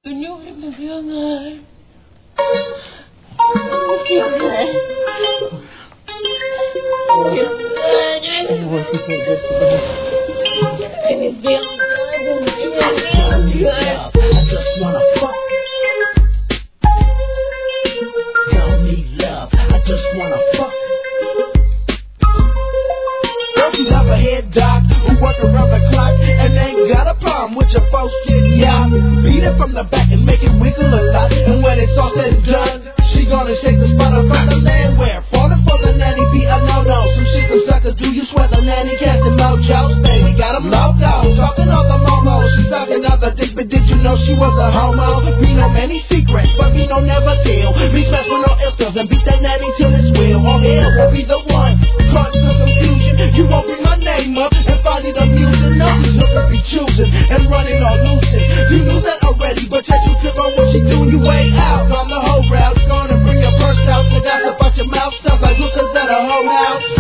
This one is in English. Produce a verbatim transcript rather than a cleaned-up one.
Señor, me vio mal. ¿Cómo quieres? I just wanna fuck. Don't need love, I just wanna fuck. Girl, she's up a head doc who work around the clock and ain't got a problem with your folks getting out. Beat it from the back and make it wiggle a lot. And when it's all said and done, she gonna shake the spot up from the land where falling for the nanny be a no-no. Some shit them suckers do, you swear the nanny casting mojos. Baby got them locked out, talking all the momos. She's talking other things, but did you know she was a homo? We know many secrets, but we don't never deal. We smash with no ills and beat that nanny till it's real. Or hell will be the one, cause the confusion. You won't bring my name up and find it amusing. No, these hookers be choosing and running all losing. You knew that already, but yet you took on what she do. You way out on the whole route, gonna bring your purse out. So that's about your mouth, sounds like hookers at a whole house.